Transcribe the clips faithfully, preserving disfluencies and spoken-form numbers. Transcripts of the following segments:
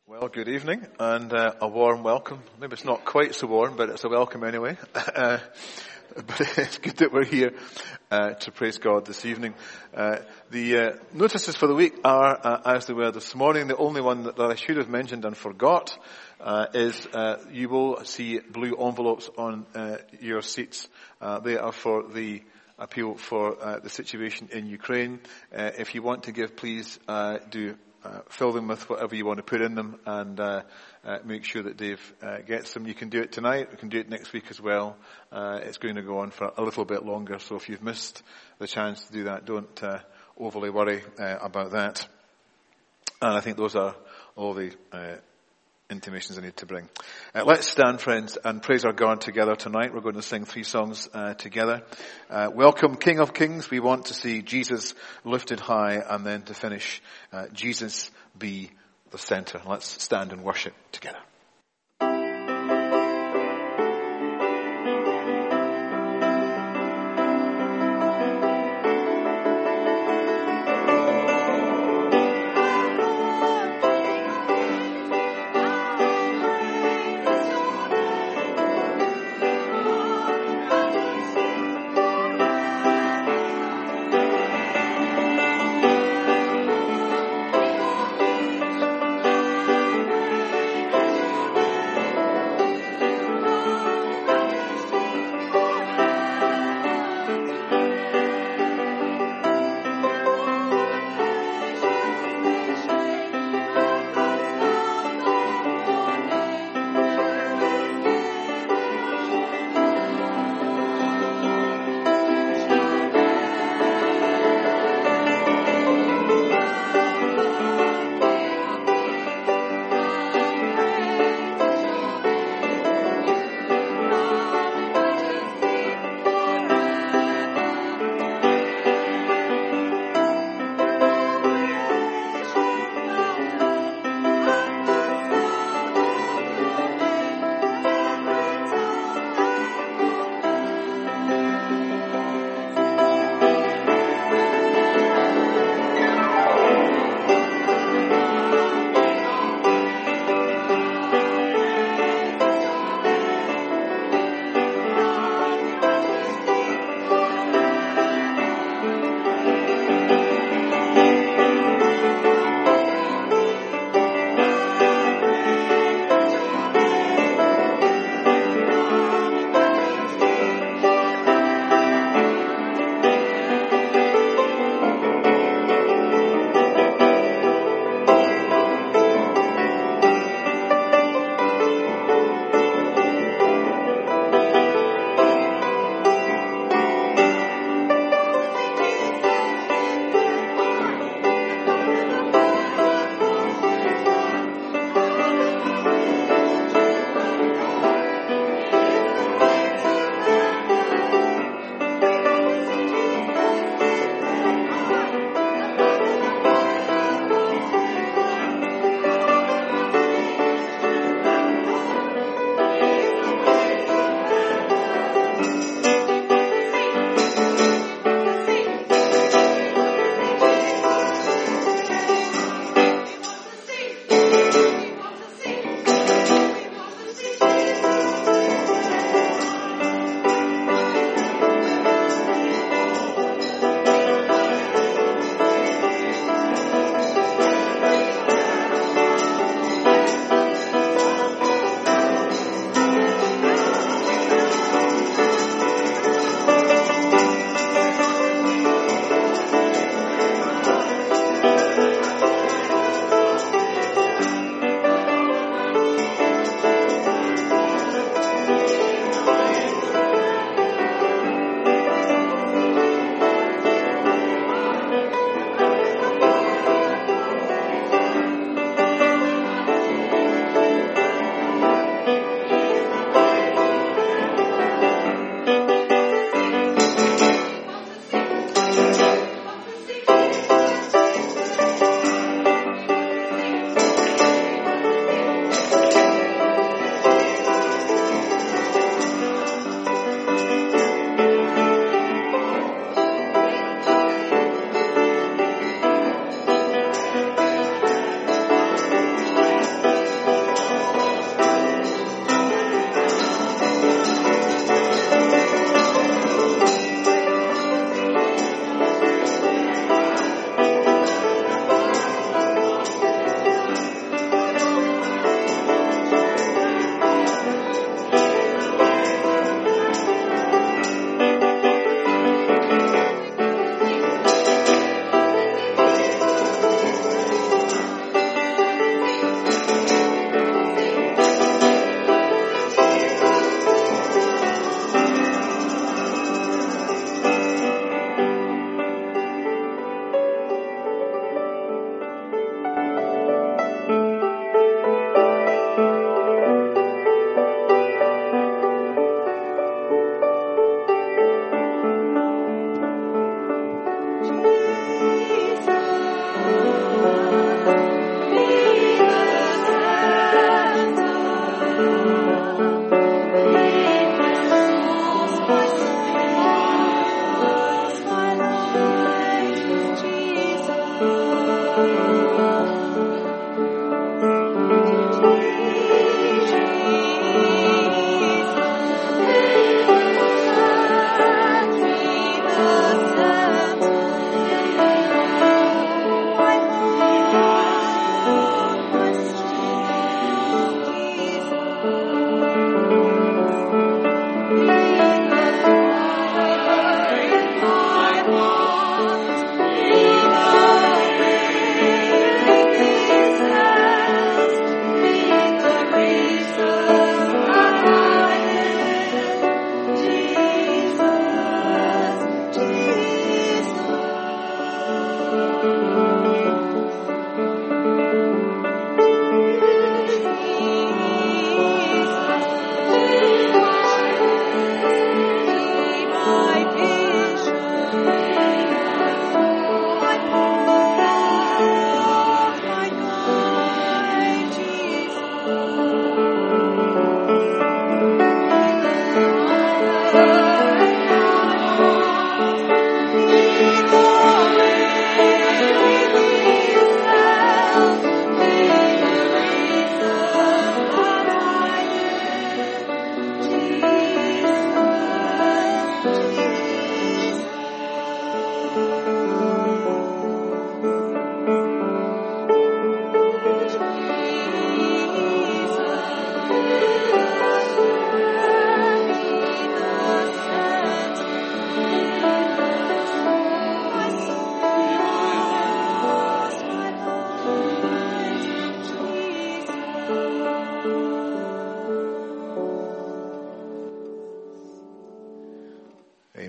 Well, good evening and uh, a warm welcome. Maybe it's not quite so warm, but it's a welcome anyway. Uh, but it's good that we're here uh, to praise God this evening. Uh, the uh, notices for the week are uh, as they were this morning. The only one that, that I should have mentioned and forgot uh, is uh, you will see blue envelopes on uh, your seats. Uh, they are for the appeal for uh, the situation in Ukraine. Uh, if you want to give, please uh, do Uh, fill them with whatever you want to put in them, and uh, uh, make sure that Dave uh, gets them. You can do it tonight. We can do it next week as well. Uh, it's going to go on for a little bit longer, so if you've missed the chance to do that, don't uh, overly worry uh, about that. And I think those are all the uh, intimations I need to bring. Uh, let's stand, friends, and praise our God together tonight. We're going to sing three songs uh, together. Uh, welcome, King of Kings. We want to see Jesus lifted high, and then to finish, uh, Jesus be the center. Let's stand and worship together.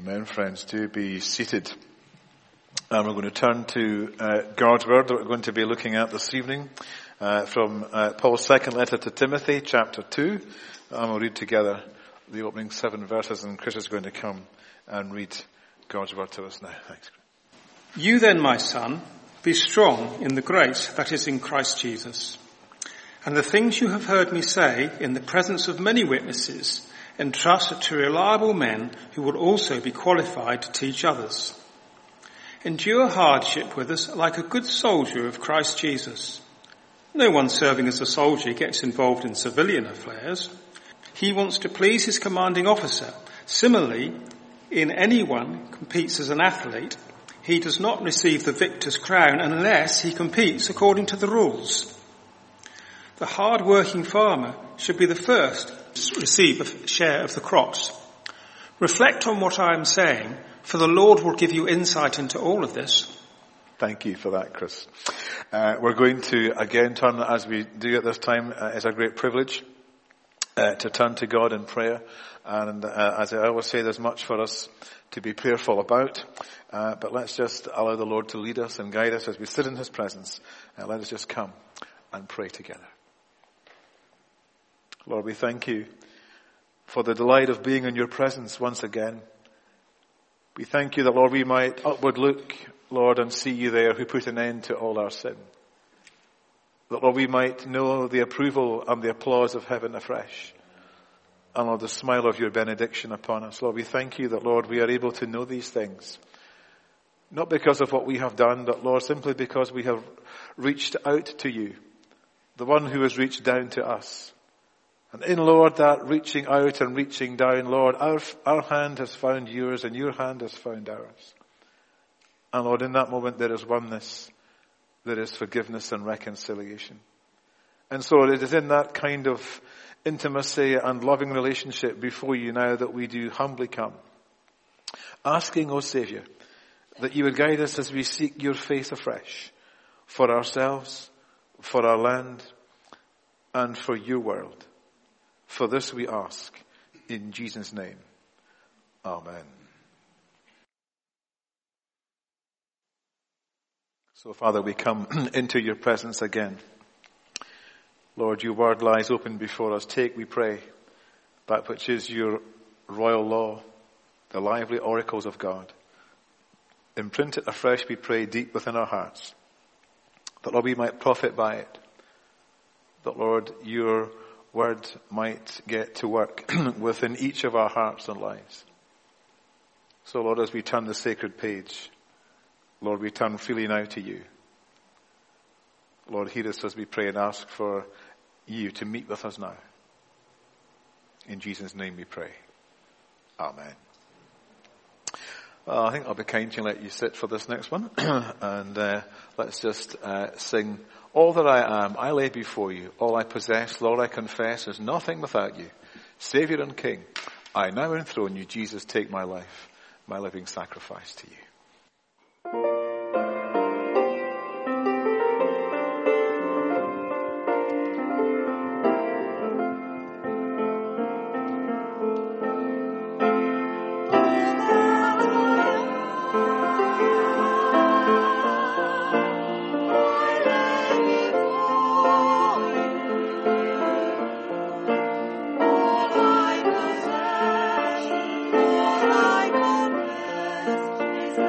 Amen, friends. Do be seated. And we're going to turn to uh, God's Word that we're going to be looking at this evening uh, from uh, Paul's second letter to Timothy, chapter two. And we'll read together the opening seven verses, and Chris is going to come and read God's Word to us now. Thanks. You then, my son, be strong in the grace that is in Christ Jesus. And the things you have heard me say in the presence of many witnesses, entrust to reliable men who will also be qualified to teach others. Endure hardship with us like a good soldier of Christ Jesus. No one serving as a soldier gets involved in civilian affairs. He wants to please his commanding officer. Similarly, in anyone competes as an athlete, he does not receive the victor's crown unless he competes according to the rules. The hard-working farmer should be the first to receive a share of the crops. Reflect on what I am saying, for the Lord will give you insight into all of this. Thank you for that, Chris. Uh, we're going to again turn, as we do at this time, uh, it's a great privilege uh, to turn to God in prayer. And uh, as I always say, there's much for us to be prayerful about. Uh, but let's just allow the Lord to lead us and guide us as we sit in His presence. Uh, let us just come and pray together. Lord, we thank you for the delight of being in your presence once again. We thank you that, Lord, we might upward look, Lord, and see you there who put an end to all our sin. That, Lord, we might know the approval and the applause of heaven afresh. And, Lord, the smile of your benediction upon us. Lord, we thank you that, Lord, we are able to know these things. Not because of what we have done, but, Lord, simply because we have reached out to you, the one who has reached down to us. And in, Lord, that reaching out and reaching down, Lord, our, our hand has found yours and your hand has found ours. And, Lord, in that moment there is oneness, there is forgiveness and reconciliation. And so it is in that kind of intimacy and loving relationship before you now that we do humbly come, asking, O Saviour, that you would guide us as we seek your face afresh for ourselves, for our land, and for your world. For this we ask in Jesus' name. Amen. So, Father, we come into your presence again. Lord, your word lies open before us. Take, we pray, that which is your royal law, the lively oracles of God. Imprint it afresh, we pray, deep within our hearts, that, Lord, we might profit by it. That, Lord, your word might get to work within each of our hearts and lives. So, Lord, as we turn the sacred page, Lord, we turn freely now to you. Lord, hear us as we pray and ask for you to meet with us now. In Jesus' name we pray. Amen. Well, I think I'll be kind to let you sit for this next one. and uh, let's just uh, sing, all that I am, I lay before you. All I possess, Lord, I confess, is nothing without you. Saviour and King, I now enthrone you. Jesus, take my life, my living sacrifice to you. Is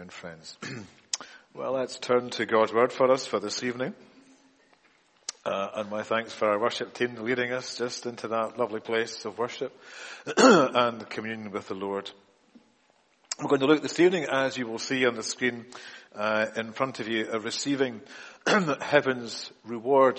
Amen, friends. Well, let's turn to God's word for us for this evening. Uh, and my thanks for our worship team leading us just into that lovely place of worship and communion with the Lord. We're going to look this evening, as you will see on the screen uh, in front of you, at receiving heaven's reward.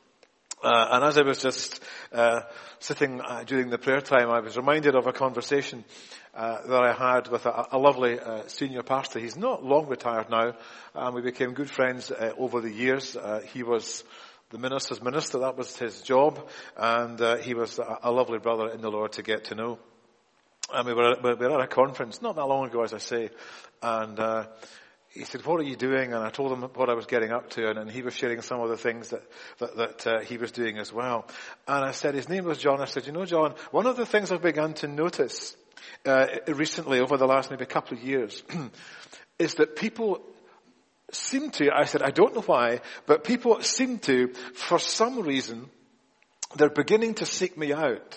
Uh, and as I was just uh, sitting uh, during the prayer time, I was reminded of a conversation uh, that I had with a, a lovely uh, senior pastor. He's not long retired now, and we became good friends uh, over the years. Uh, he was the minister's minister, that was his job, and uh, he was a, a lovely brother in the Lord to get to know. And we were, we were at a conference not that long ago, as I say, and uh, he said, "What are you doing?" And I told him what I was getting up to, and, and he was sharing some of the things that that, that uh, he was doing as well. And I said, his name was John. I said, "You know, John, one of the things I've begun to notice uh, recently, over the last maybe couple of years, is that people seem to," I said, "I don't know why, but people seem to, for some reason, they're beginning to seek me out.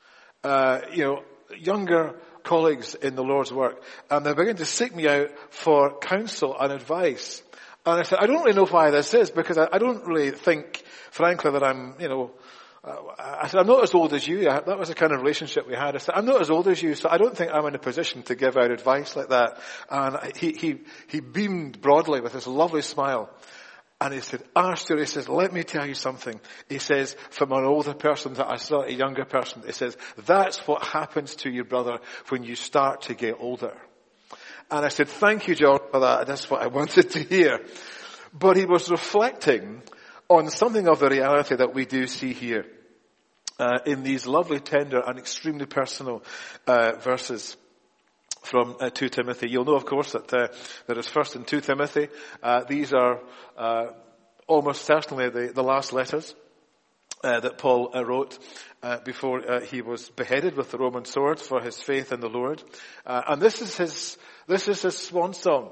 Uh, you know, younger colleagues in the Lord's work, and they're beginning to seek me out for counsel and advice." And I said, "I don't really know why this is, because I, I don't really think, frankly, that I'm, you know, uh, I said, I'm not as old as you." I, that was the kind of relationship we had. I said, "I'm not as old as you, so I don't think I'm in a position to give out advice like that." And he, he, he beamed broadly with this lovely smile. And he said, "Arthur," he says, "let me tell you something." He says, from an older person to a slightly younger person, he says, "That's what happens to your brother when you start to get older." And I said, "Thank you, John, for that. That's what I wanted to hear." But he was reflecting on something of the reality that we do see here uh, in these lovely, tender, and extremely personal uh, verses from uh, Second Timothy. You'll know, of course, that uh, there is First and Second Timothy. Uh, these are uh, almost certainly the, the last letters uh, that Paul uh, wrote uh, before uh, he was beheaded with the Roman sword for his faith in the Lord. Uh, and this is his this is his swan song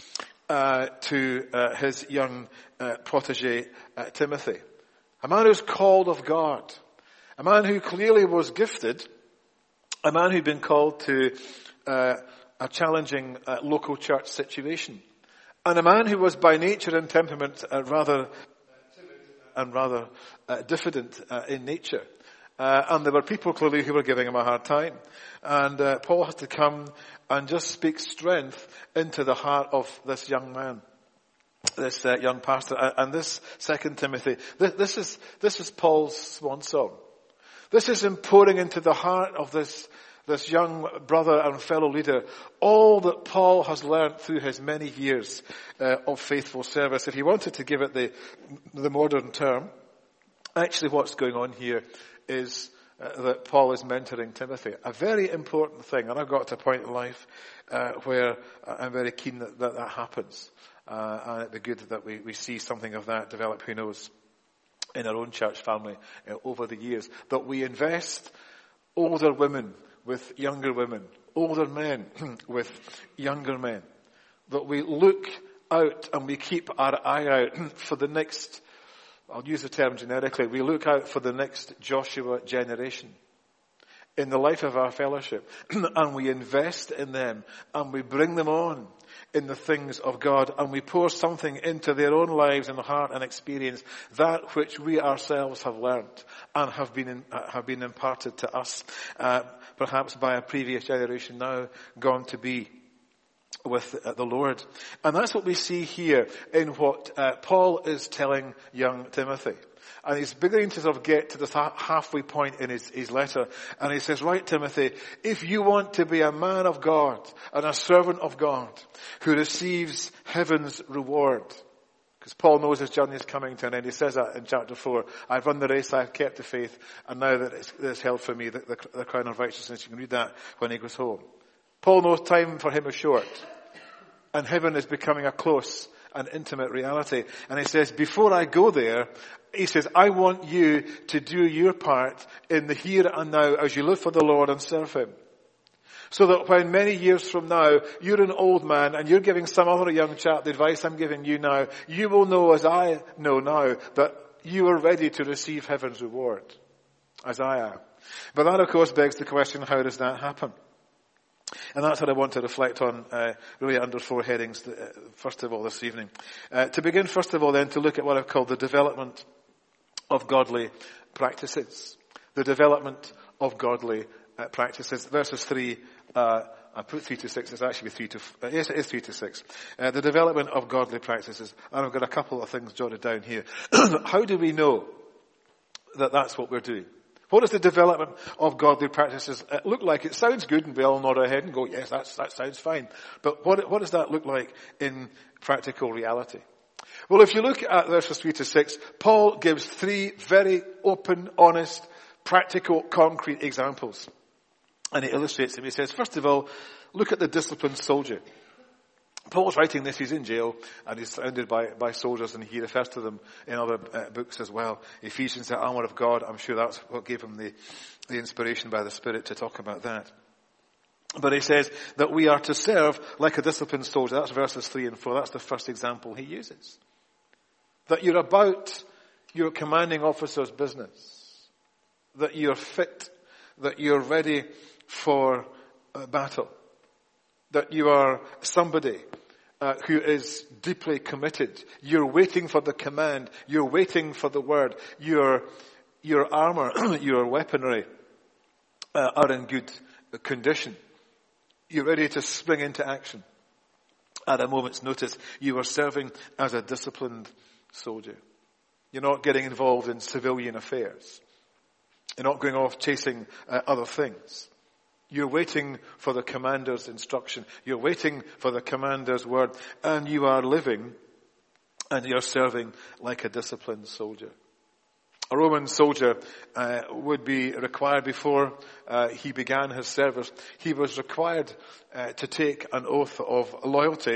uh, to uh, his young uh, protege uh, Timothy, a man who's called of God, a man who clearly was gifted, a man who'd been called to Uh, a challenging uh, local church situation, and a man who was by nature and temperament uh, rather timid and rather uh, diffident uh, in nature. Uh, and there were people clearly who were giving him a hard time. And uh, Paul has to come and just speak strength into the heart of this young man, this uh, young pastor. And this Second Timothy, this, this is this is Paul's swan song. This is him pouring into the heart of this this young brother and fellow leader all that Paul has learned through his many years uh, of faithful service. If he wanted to give it the the modern term, actually what's going on here is uh, that Paul is mentoring Timothy. A very important thing, and I've got to a point in life uh, where I'm very keen that that, that happens. Uh, and it'd be good that we, we see something of that develop, who knows, in our own church family uh, over the years. That we invest older women with younger women, older men with younger men. That we look out and we keep our eye out for the next, I'll use the term generically, we look out for the next Joshua generation in the life of our fellowship. And we invest in them and we bring them on in the things of God, and we pour something into their own lives and heart and experience, that which we ourselves have learnt and have been in, have been imparted to us, uh, perhaps by a previous generation now gone to be with uh, the Lord. And that's what we see here in what uh, Paul is telling young Timothy. And he's beginning to sort of get to this halfway point in his, his letter. And he says, "Right, Timothy, if you want to be a man of God and a servant of God who receives heaven's reward," because Paul knows his journey is coming to an end. He says that in chapter four. "I've run the race, I've kept the faith, and now that it's, it's held for me the, the, the crown of righteousness." You can read that when he goes home. Paul knows time for him is short. And heaven is becoming a close and intimate reality. And he says, before I go there, he says, I want you to do your part in the here and now as you live for the Lord and serve him. So that when many years from now, you're an old man and you're giving some other young chap the advice I'm giving you now, you will know as I know now that you are ready to receive heaven's reward, as I am. But that, of course, begs the question, how does that happen? And that's what I want to reflect on, uh, really under four headings, uh, first of all, this evening. Uh, to begin, first of all, then, to look at what I've called the development of godly practices. The development of godly uh, practices. Verses three, uh, I put three to six, it's actually three to, uh, yes, it is three to six. Uh, the development of godly practices. And I've got a couple of things jotted down here. How do we know that that's what we're doing? What does the development of godly practices look like? It sounds good, and we all nod our head and go, yes, that's, that sounds fine. But what, what does that look like in practical reality? Well, if you look at verses three to six, Paul gives three very open, honest, practical, concrete examples. And he illustrates them. He says, first of all, look at the disciplined soldier. Paul's writing this, he's in jail, and he's surrounded by, by soldiers, and he refers to them in other uh, books as well. Ephesians, the armour of God, I'm sure that's what gave him the, the inspiration by the Spirit to talk about that. But he says that we are to serve like a disciplined soldier. That's verses three and four. That's the first example he uses. That you're about your commanding officer's business. That you're fit. That you're ready for uh, battle. That you are somebody uh, who is deeply committed. You're waiting for the command. You're waiting for the word. Your, your armour, your weaponry uh, are in good condition. You're ready to spring into action. At a moment's notice, you are serving as a disciplined soldier. You're not getting involved in civilian affairs. You're not going off chasing uh, other things. You're waiting for the commander's instruction. You're waiting for the commander's word. And you are living and you're serving like a disciplined soldier. A Roman soldier uh, would be required before uh, he began his service. He was required uh, to take an oath of loyalty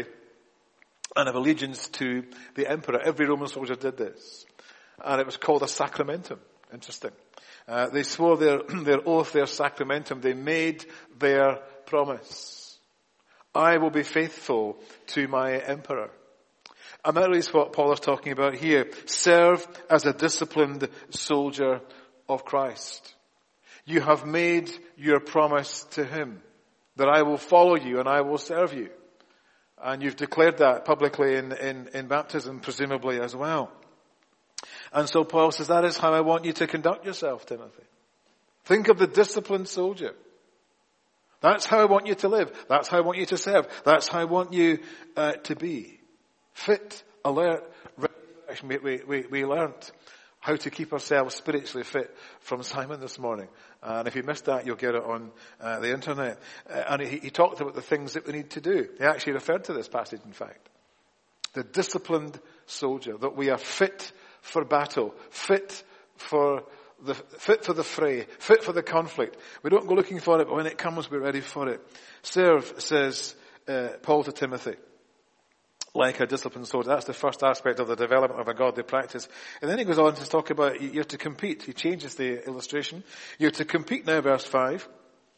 and of allegiance to the emperor. Every Roman soldier did this. And it was called a sacramentum. Interesting. Uh, they swore their, their oath, their sacramentum. They made their promise. I will be faithful to my emperor. And that is what Paul is talking about here. Serve as a disciplined soldier of Christ. You have made your promise to him that I will follow you and I will serve you. And you've declared that publicly in, in, in baptism, presumably as well. And so Paul says, that is how I want you to conduct yourself, Timothy. Think of the disciplined soldier. That's how I want you to live. That's how I want you to serve. That's how I want you uh, to be. Fit, alert, ready. We, we, we learnt how to keep ourselves spiritually fit from Simon this morning. And if you missed that, you'll get it on uh, the internet. Uh, and he, he talked about the things that we need to do. He actually referred to this passage, in fact. The disciplined soldier, that we are fit for battle, fit for the fit for the fray, fit for the conflict. We don't go looking for it, but when it comes, we're ready for it. Serve, says uh, Paul to Timothy, like a disciplined soldier. That's the first aspect of the development of a godly practice. And then he goes on to talk about you're to compete. He changes the illustration. You're to compete now, verse five,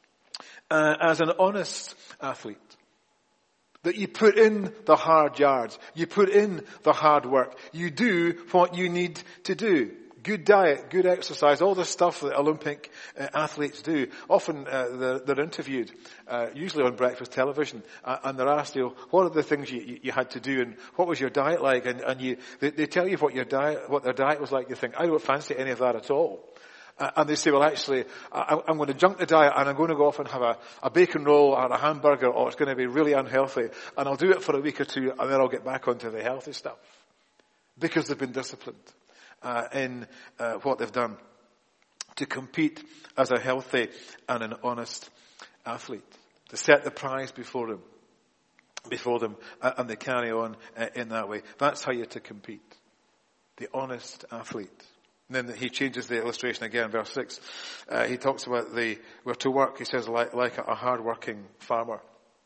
uh, as an honest athlete. That you put in the hard yards. You put in the hard work. You do what you need to do. Good diet, good exercise, all the stuff that Olympic uh, athletes do. Often uh, they're, they're interviewed, uh, usually on breakfast television, uh, and they're asked, you know, what are the things you, you, you had to do, and what was your diet like? And, and you, they, they tell you what your diet, what their diet was like. You think, I don't fancy any of that at all. Uh, and they say, well, actually, I, I'm going to junk the diet, and I'm going to go off and have a, a bacon roll or a hamburger, or it's going to be really unhealthy, and I'll do it for a week or two, and then I'll get back onto the healthy stuff, because they've been disciplined. Uh, in uh, what they've done to compete as a healthy and an honest athlete, to set the prize before them, before them, uh, and they carry on uh, in that way. That's how you're to compete. The honest athlete. And then he changes the illustration again, verse six. Uh, he talks about the we're to work. He says like like a hard-working farmer.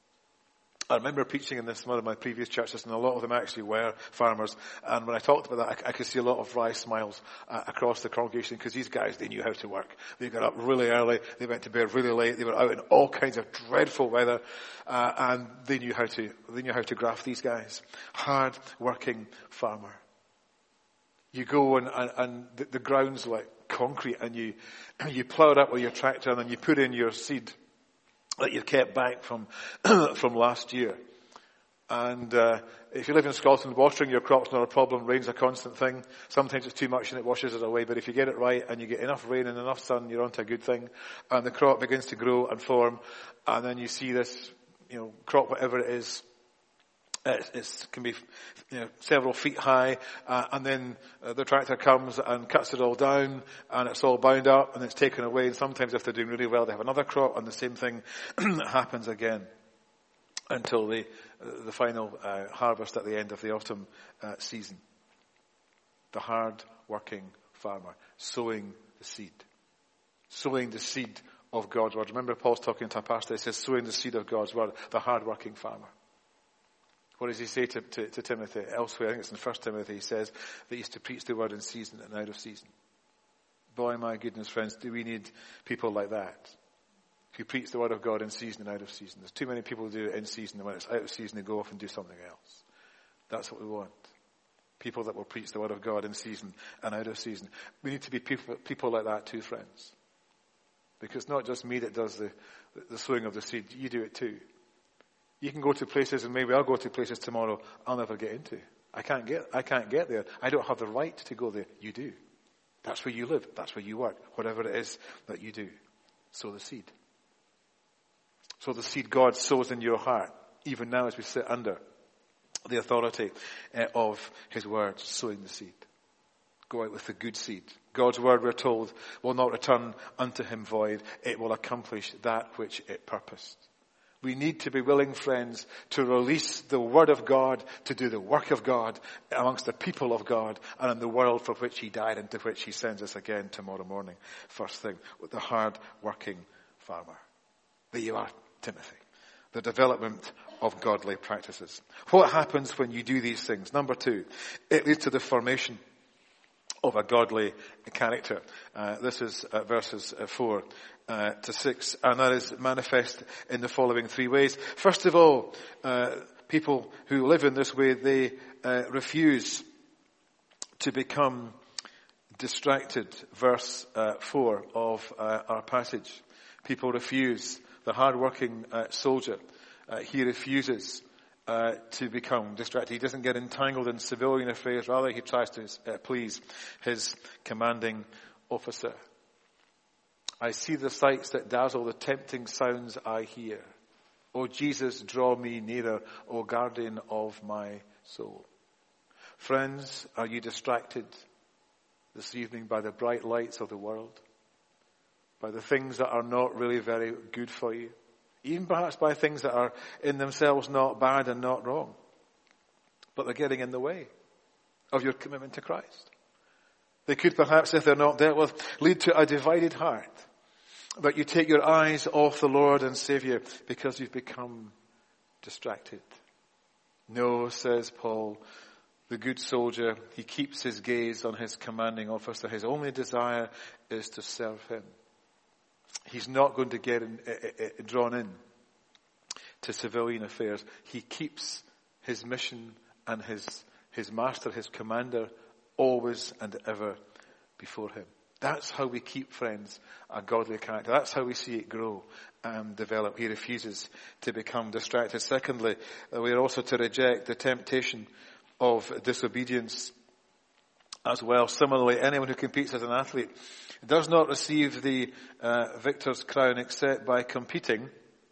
I remember preaching in this one of my previous churches, and a lot of them actually were farmers. And when I talked about that, I, I could see a lot of wry smiles uh, across the congregation, because these guys, they knew how to work. They got up really early, they went to bed really late, they were out in all kinds of dreadful weather, uh, and they knew how to they knew how to graft these guys. Hard-working farmer. You go and, and, and the, the ground's like concrete, and you you plough it up with your tractor, and then you put in your seed. that you've kept back from from last year. And uh, if you live in Scotland, watering your crop's not a problem. Rain's a constant thing. Sometimes it's too much and it washes it away. But if you get it right and you get enough rain and enough sun, you're onto a good thing. And the crop begins to grow and form. And then you see this, you know, crop, whatever it is, it it's, can be, you know, several feet high. Uh, and then uh, the tractor comes and cuts it all down. And it's all bound up and it's taken away. And sometimes if they're doing really well, they have another crop. And the same thing happens again. Until the uh, the final uh, harvest at the end of the autumn uh, season. The hard-working farmer sowing the seed. Sowing the seed of God's word. Remember Paul's talking to a pastor, he says sowing the seed of God's word. The hard-working farmer. What does he say to, to, to Timothy? Elsewhere, I think it's in First Timothy, he says that he's to preach the word in season and out of season. Boy, my goodness, friends, do we need people like that? Who preach the word of God in season and out of season. There's too many people who do it in season, and when it's out of season they go off and do something else. That's what we want. People that will preach the word of God in season and out of season. We need to be people, people like that too, friends. Because it's not just me that does the, the sowing of the seed. You do it too. You can go to places, and maybe I'll go to places tomorrow I'll never get into. I can't get, I can't get there. I don't have the right to go there. You do. That's where you live. That's where you work. Whatever it is that you do. Sow the seed. So the seed God sows in your heart, even now as we sit under the authority uh, of his word, sowing the seed. Go out with the good seed. God's word, we're told, will not return unto him void. It will accomplish that which it purposed. We need to be willing, friends, to release the word of God, to do the work of God amongst the people of God and in the world for which he died and to which he sends us again tomorrow morning. First thing, with the hard-working farmer. There you are, Timothy. The development of godly practices. What happens when you do these things? Number two, it leads to the formation of a godly character. Uh, this is uh, verses uh, four uh, to six, and that is manifest in the following three ways. First of all, uh, people who live in this way, they uh, refuse to become distracted. Verse uh, four of uh, our passage. People refuse. The hard-working uh, soldier, uh, he refuses uh, to become distracted. He doesn't get entangled in civilian affairs. Rather, he tries to uh, please his commanding officer. I see the sights that dazzle, the tempting sounds I hear. O Jesus, draw me nearer, O guardian of my soul. Friends, are you distracted this evening by the bright lights of the world? By the things that are not really very good for you. Even perhaps by things that are in themselves not bad and not wrong. But they're getting in the way of your commitment to Christ. They could perhaps, if they're not dealt with, lead to a divided heart. But you take your eyes off the Lord and Savior because you've become distracted. No, says Paul, the good soldier, he keeps his gaze on his commanding officer. His only desire is to serve him. He's not going to get in, uh, uh, drawn in to civilian affairs. He keeps his mission and his his master, his commander, always and ever before him. That's how we keep, friends, a godly character. That's how we see it grow and develop. He refuses to become distracted. Secondly, we are also to reject the temptation of disobedience as well. Similarly, anyone who competes as an athlete does not receive the uh, victor's crown except by competing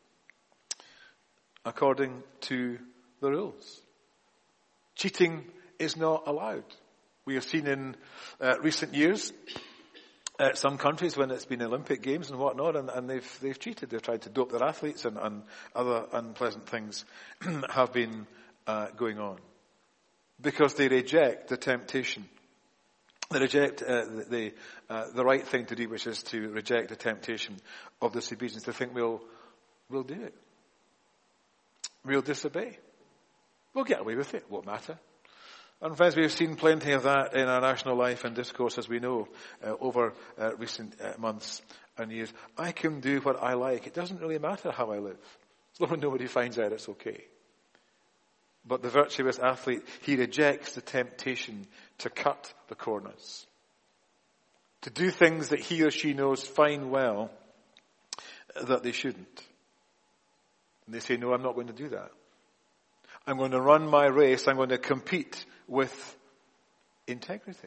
according to the rules. Cheating is not allowed. We have seen in uh, recent years uh, some countries when it's been Olympic Games and whatnot, and, and they've they've cheated. They've tried to dope their athletes, and, and other unpleasant things have been uh, going on because they reject the temptation. They reject uh, the uh, the right thing to do, which is to reject the temptation of disobedience. They think we'll we'll do it. We'll disobey. We'll get away with it. Won't matter. And friends, we've seen plenty of that in our national life and discourse, as we know, uh, over uh, recent uh, months and years. I can do what I like. It doesn't really matter how I live. As long as nobody finds out, it's okay. But the virtuous athlete, he rejects the temptation to cut the corners. To do things that he or she knows fine well that they shouldn't. And they say, no, I'm not going to do that. I'm going to run my race. I'm going to compete with integrity.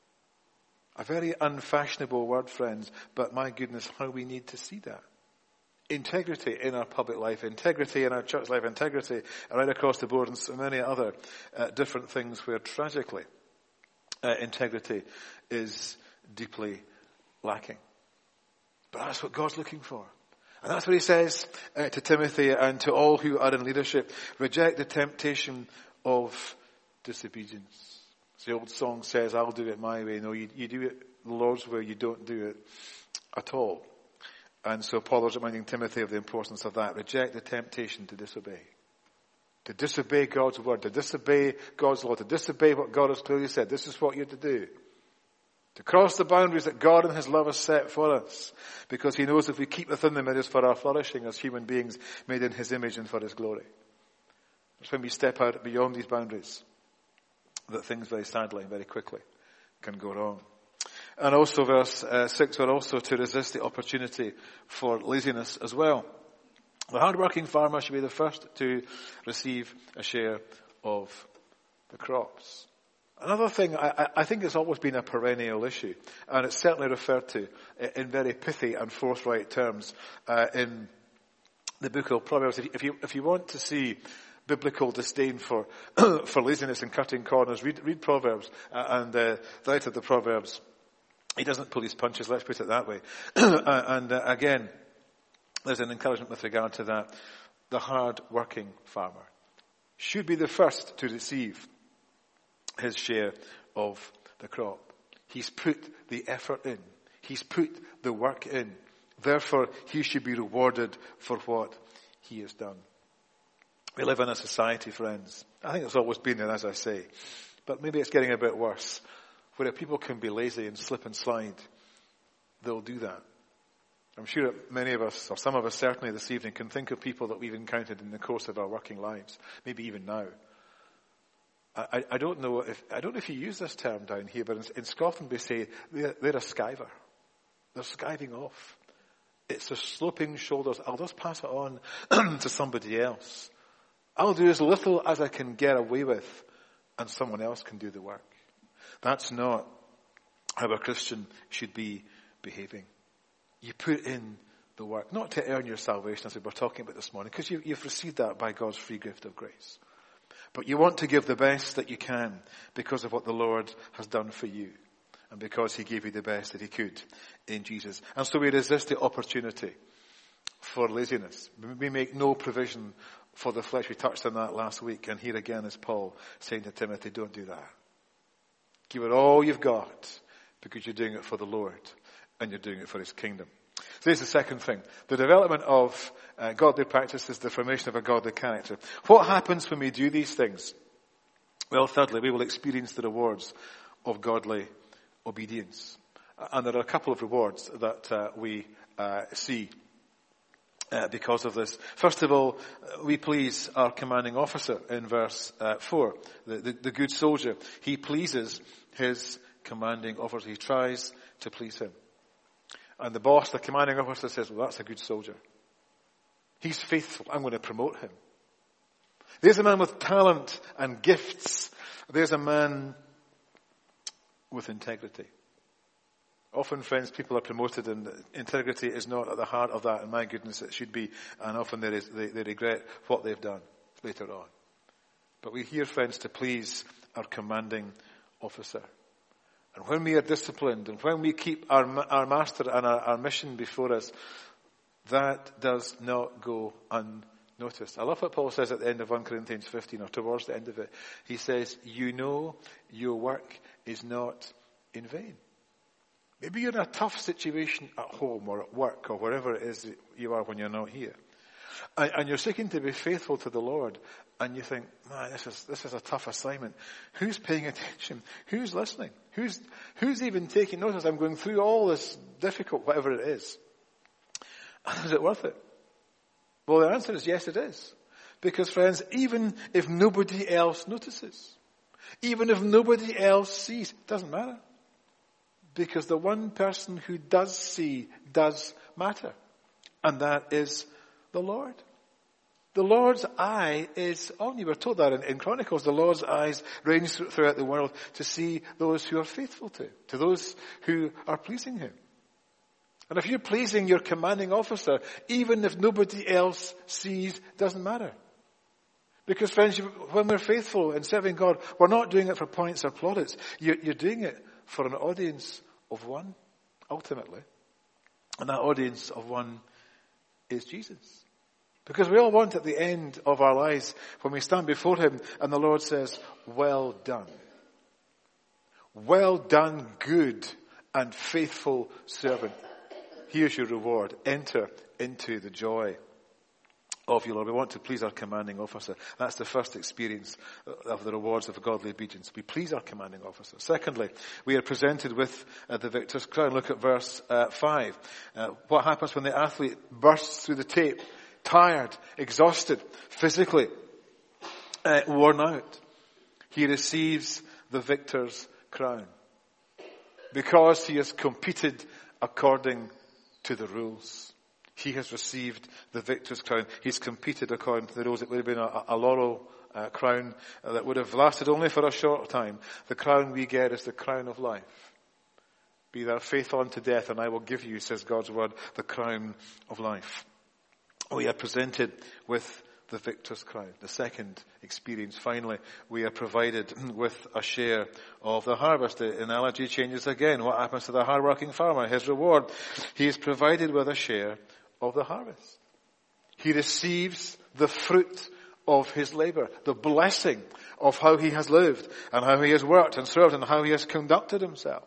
A very unfashionable word, friends, but my goodness, how we need to see that. Integrity in our public life, integrity in our church life, integrity right across the board, and so many other uh, different things where tragically uh, integrity is deeply lacking. But that's what God's looking for. And that's what he says uh, to Timothy and to all who are in leadership. Reject the temptation of disobedience. As the old song says, I'll do it my way. No, you, you do it the Lord's way, you don't do it at all. And so Paul is reminding Timothy of the importance of that. Reject the temptation to disobey. To disobey God's word, to disobey God's law, to disobey what God has clearly said. This is what you're to do. To cross the boundaries that God in his love has set for us. Because he knows if we keep within them, it is for our flourishing as human beings made in his image and for his glory. It's when we step out beyond these boundaries that things very sadly and very quickly can go wrong. And also verse uh, six, we're also to resist the opportunity for laziness as well. The hard-working farmer should be the first to receive a share of the crops. Another thing, I, I think it's always been a perennial issue, and it's certainly referred to in very pithy and forthright terms uh, in the book of Proverbs. If you, if you want to see biblical disdain for for laziness and cutting corners, read, read Proverbs, uh, and uh, the writer of the Proverbs, he doesn't pull his punches, let's put it that way. uh, and uh, again, there's an encouragement with regard to that. The hard-working farmer should be the first to receive his share of the crop. He's put the effort in. He's put the work in. Therefore, he should be rewarded for what he has done. We live in a society, friends. I think it's always been there, as I say. But maybe it's getting a bit worse. Where people can be lazy and slip and slide, they'll do that. I'm sure that many of us, or some of us certainly this evening, can think of people that we've encountered in the course of our working lives, maybe even now. I, I don't know if I don't know if you use this term down here, but in, in Scotland we say they're, they're a skiver. They're skiving off. It's the sloping shoulders. I'll just pass it on to somebody else. I'll do as little as I can get away with, and someone else can do the work. That's not how a Christian should be behaving. You put in the work, not to earn your salvation, as we were talking about this morning, because you, you've received that by God's free gift of grace. But you want to give the best that you can because of what the Lord has done for you, and because he gave you the best that he could in Jesus. And so we resist the opportunity for laziness. We make no provision for the flesh. We touched on that last week, and here again is Paul saying to Timothy, don't do that. Give it all you've got because you're doing it for the Lord and you're doing it for his kingdom. So here's the second thing. The development of uh, godly practice is the formation of a godly character. What happens when we do these things? Well, thirdly, we will experience the rewards of godly obedience. And there are a couple of rewards that uh, we uh, see Uh, because of this. First of all, we please our commanding officer in verse uh, four, the, the, the good soldier. He pleases his commanding officer. He tries to please him. And the boss, the commanding officer, says, well, that's a good soldier. He's faithful. I'm going to promote him. There's a man with talent and gifts. There's a man with integrity. Often, friends, people are promoted and integrity is not at the heart of that, and my goodness, it should be. And often they, they, they regret what they've done later on. But we're here, friends, to please our commanding officer. And when we are disciplined, and when we keep our, our master and our, our mission before us, that does not go unnoticed. I love what Paul says at the end of First Corinthians fifteen, or towards the end of it. He says, you know your work is not in vain. Maybe you're in a tough situation at home or at work or wherever it is that you are when you're not here. And, and you're seeking to be faithful to the Lord. And you think, man, this is, this is a tough assignment. Who's paying attention? Who's listening? Who's, who's even taking notice? I'm going through all this difficult, whatever it is. And is it worth it? Well, the answer is yes, it is. Because friends, even if nobody else notices, even if nobody else sees, it doesn't matter. Because the one person who does see does matter. And that is the Lord. The Lord's eye is on you. We're told that in, in Chronicles. The Lord's eyes range throughout the world to see those who are faithful to, to those who are pleasing him. And if you're pleasing your commanding officer, even if nobody else sees, doesn't matter. Because friends, when we're faithful in serving God, we're not doing it for points or plaudits. You're, you're doing it for an audience of one, ultimately. And that audience of one is Jesus. Because we all want at the end of our lives, when we stand before him and the Lord says, well done. Well done, good and faithful servant. Here's your reward. Enter into the joy of your Lord. We want to please our commanding officer. That's the first experience of the rewards of godly obedience. We please our commanding officer. Secondly, we are presented with uh, the victor's crown. Look at verse uh, five. Uh, what happens when the athlete bursts through the tape, tired, exhausted, physically uh, worn out? He receives the victor's crown because he has competed according to the rules. He has received the victor's crown. He's competed according to the rules. It would have been a, a laurel uh, crown that would have lasted only for a short time. The crown we get is the crown of life. Be thou faithful unto death, and I will give you, says God's word, the crown of life. We are presented with the victor's crown. The second experience, finally, we are provided with a share of the harvest. The analogy changes again. What happens to the hard-working farmer? His reward, he is provided with a share of the harvest. He receives the fruit of his labor, the blessing of how he has lived and how he has worked and served and how he has conducted himself.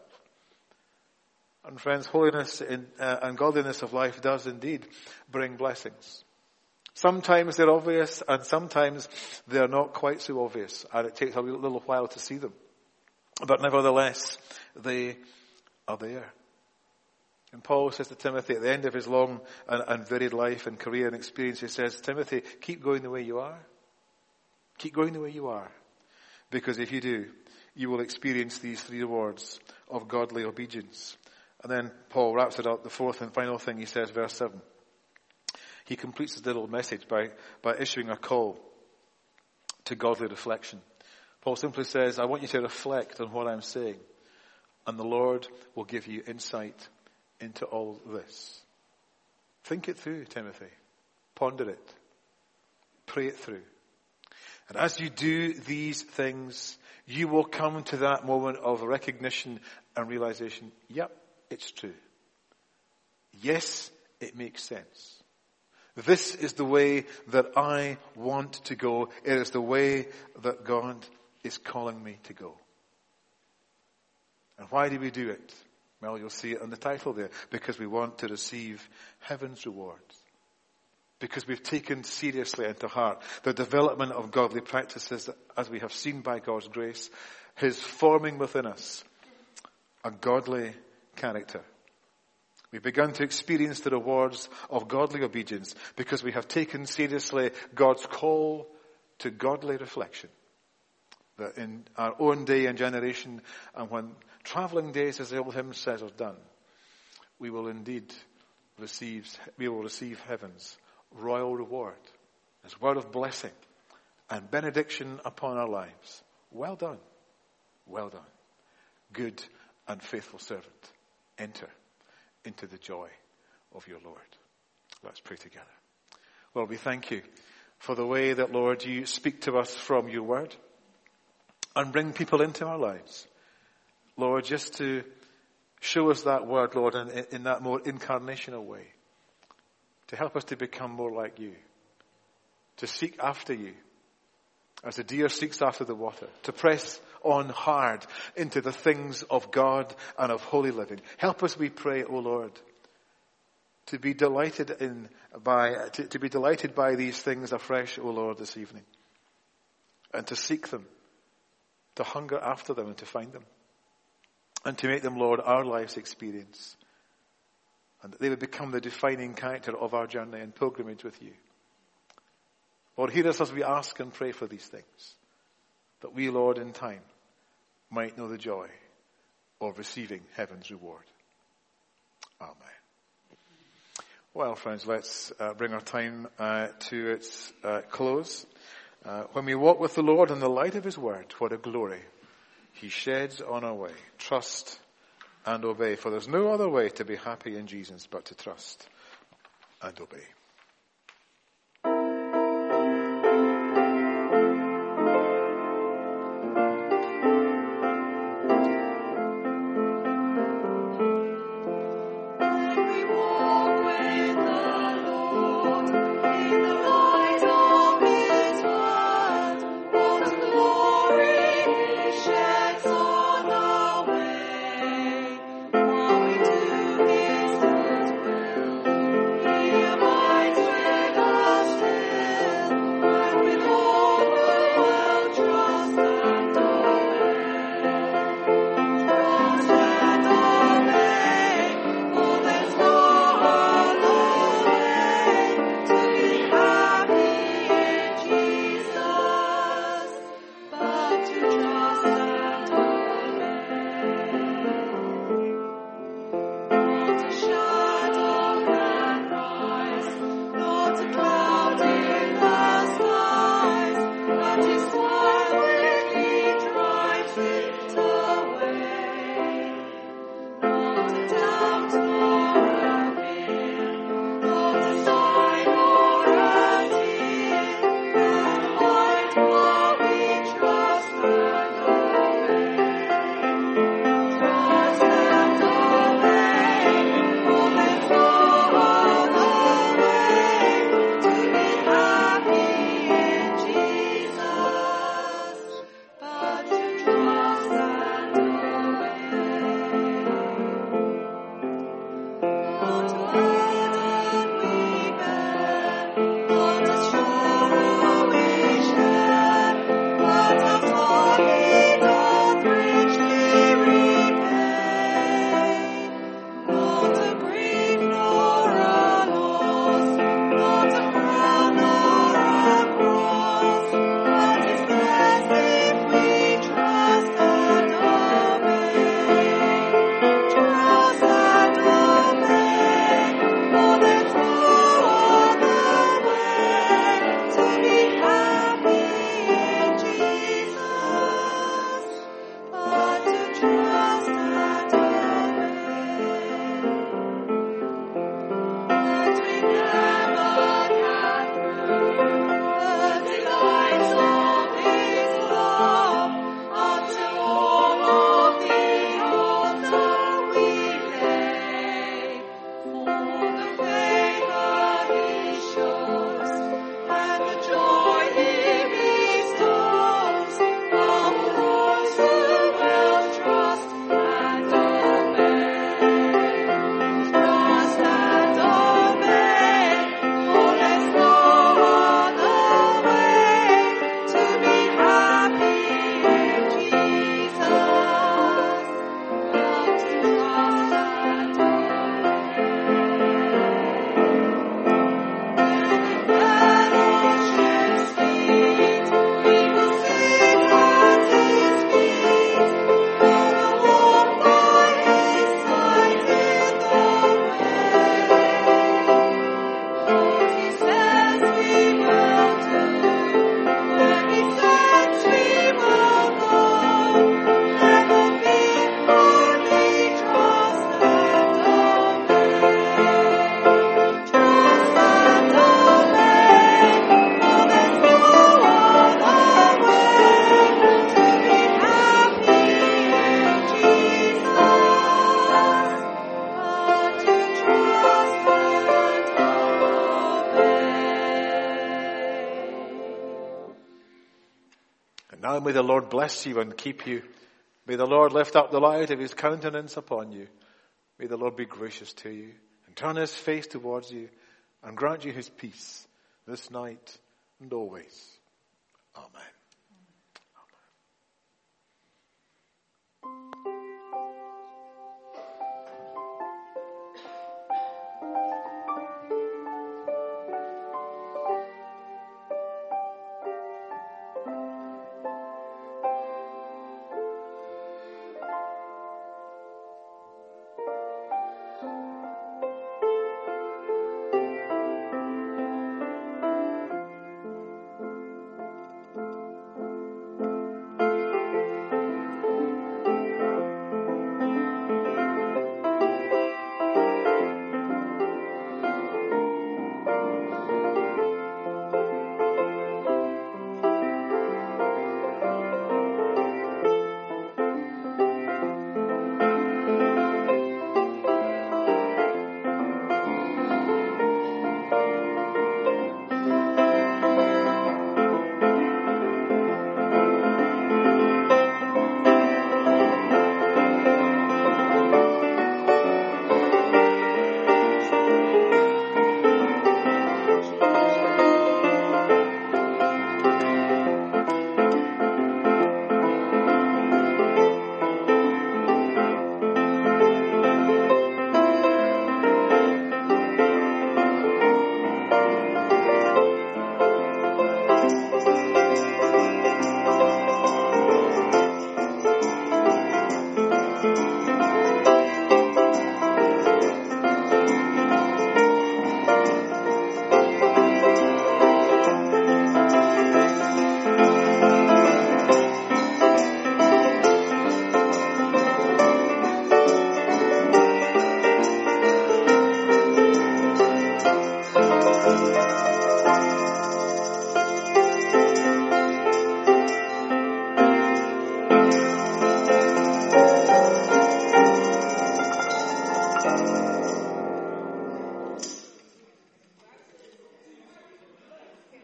And friends, holiness in, uh, and godliness of life does indeed bring blessings. Sometimes they're obvious and sometimes they're not quite so obvious, and it takes a little while to see them. But nevertheless, they are there. And Paul says to Timothy at the end of his long and, and varied life and career and experience, he says, Timothy, keep going the way you are. Keep going the way you are. Because if you do, you will experience these three rewards of godly obedience. And then Paul wraps it up. The fourth and final thing he says, verse seven. He completes his little message by, by issuing a call to godly reflection. Paul simply says, I want you to reflect on what I'm saying, and the Lord will give you insight into all this. Think it through, Timothy. Ponder it. Pray it through. And as you do these things, you will come to that moment of recognition and realization, yep, it's true. Yes, it makes sense. This is the way that I want to go. It is the way that God is calling me to go. And why do we do it? Well, you'll see it on the title there. Because we want to receive heaven's rewards. Because we've taken seriously into heart the development of godly practices, as we have seen by God's grace, his forming within us a godly character. We've begun to experience the rewards of godly obedience because we have taken seriously God's call to godly reflection. That in our own day and generation, and when travelling days, as the old hymn says, are done, we will indeed receive, we will receive heaven's royal reward, his word of blessing and benediction upon our lives. Well done, well done, good and faithful servant. Enter into the joy of your Lord. Let's pray together. Lord, we thank you for the way that, Lord, you speak to us from your word and bring people into our lives. Lord, just to show us that word, Lord, in, in that more incarnational way. To help us to become more like you. To seek after you. As the deer seeks after the water. To press on hard into the things of God and of holy living. Help us, we pray, O Lord, to be delighted in by to, to be delighted by these things afresh, O Lord, this evening. And to seek them. To hunger after them and to find them. And to make them, Lord, our life's experience. And that they would become the defining character of our journey and pilgrimage with you. Lord, hear us as we ask and pray for these things. That we, Lord, in time might know the joy of receiving heaven's reward. Amen. Well, friends, let's uh, bring our time uh, to its uh, close. Uh, when we walk with the Lord in the light of his word, what a glory he sheds on our way. Trust and obey, for there's no other way to be happy in Jesus but to trust and obey. Now may the Lord bless you and keep you. May the Lord lift up the light of his countenance upon you. May the Lord be gracious to you and turn his face towards you and grant you his peace this night and always. Amen.